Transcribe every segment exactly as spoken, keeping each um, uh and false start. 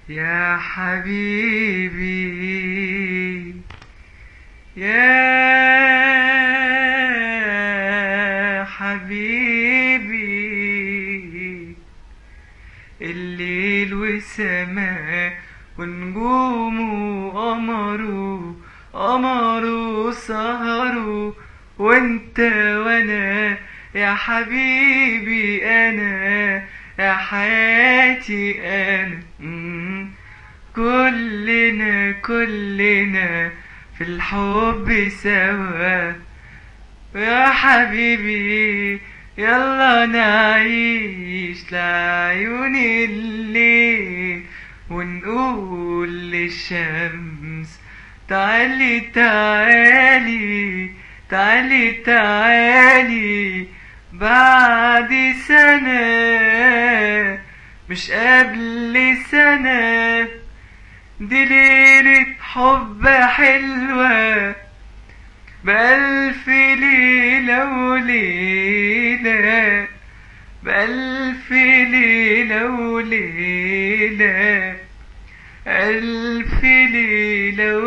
يا حبيبي يا حبيبي، الليل وسماه ونجومه وقمره قمره سهروا، وانت وانا يا حبيبي، انا يا حياتي انا. مم. كلنا كلنا في الحب سوا يا حبيبي، يلا نعيش لعيون الليل ونقول للشمس تعالي تعالي تعالي تعالي. بعد سنة مش قبل سنة، دي ليلة حب حلوة بألف ليلة وليلة، بألف ليلة وليلة، ألف ليلة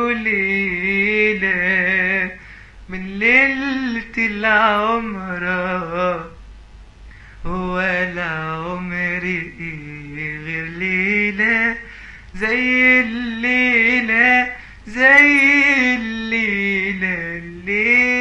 وليلة. من ليلة العمر هو العمر إيه غير ليلة زي الليلة، زي الليلة الليلة.